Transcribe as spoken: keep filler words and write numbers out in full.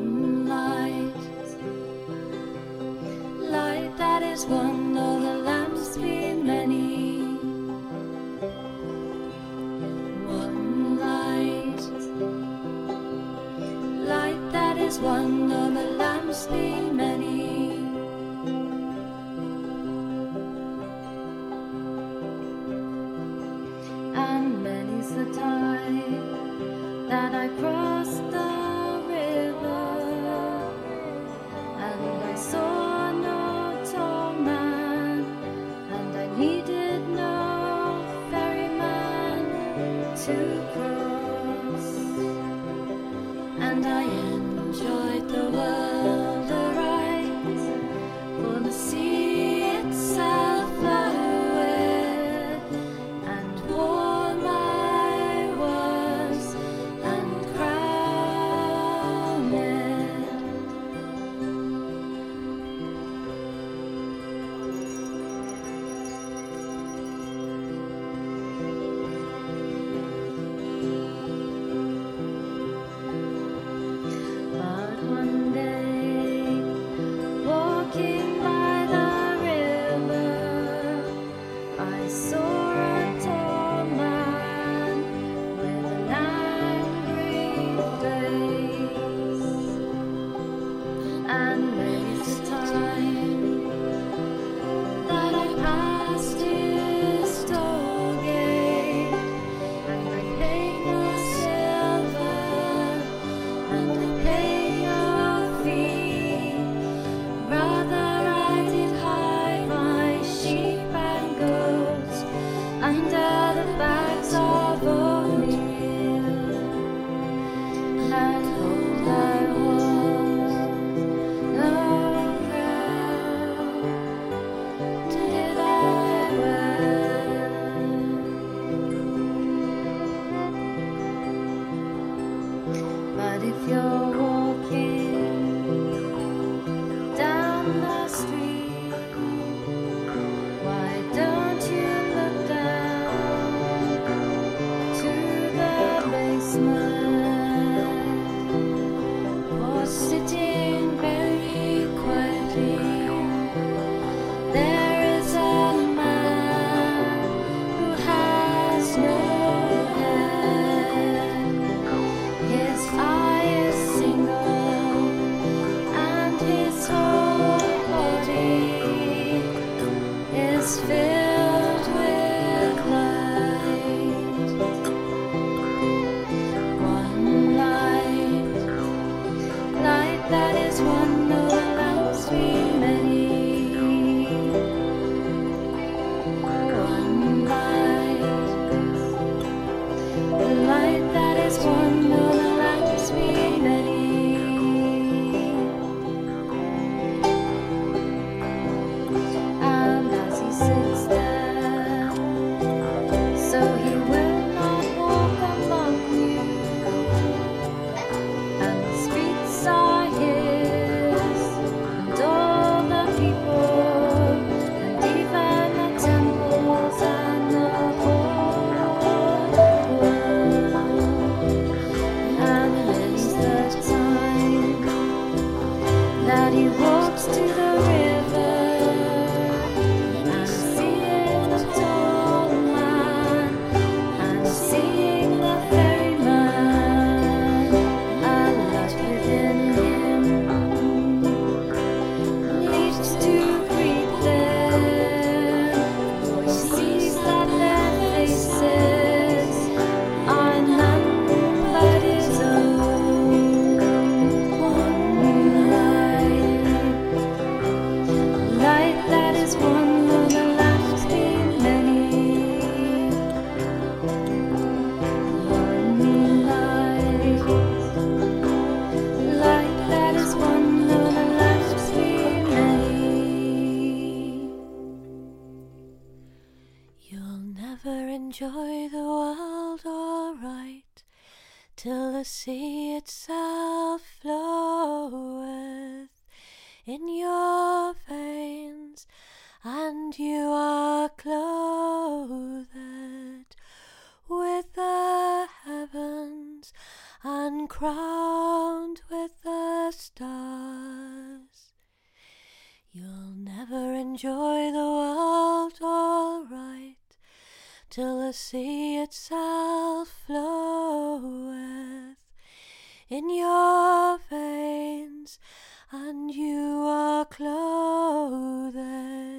One light, light that is one, though the lamps be many. One light, light that is one, though the lamps be many. And many's the time that I crossed the river, and I saw no tall man, and I needed no ferryman to cross, and I enjoyed the world aright, for the sea itself flowed and wore my woes and crowned it. But one day, walking by the river, I saw a tall man with an angry face, and many's time that I passed his toll gate, and I paid no silver, and I paid no fee. Rather I did hide my sheep and goats under the bags of oatmeal, and hold I was no crown, did I wear. But if you're walking down the street, why don't you look down to the basement, or sitting very quietly, there is a man who has no head. His eye is single, and his whole body is filled with light. One light, light that is one, though the lamps be many. One light, the light that is one, though the lamps be many. And as he sits there, so he will not walk among you, and the streets are his, and all the people, and even the temples and the whole world. And many's the time that he walks to the river, and seeing the tall man, and seeing the ferryman, a lot within him leaps to greet them, for he sees that their faces are none but his own. One light, light that is one, though the lamps be many. One light, light that is one, though the lamps be many. You'll never enjoy the world aright till the sea itself floweth in your veins, and you are clothed with the heavens and crowned with the enjoy the world all right, till the sea itself floweth in your veins, and you are clothed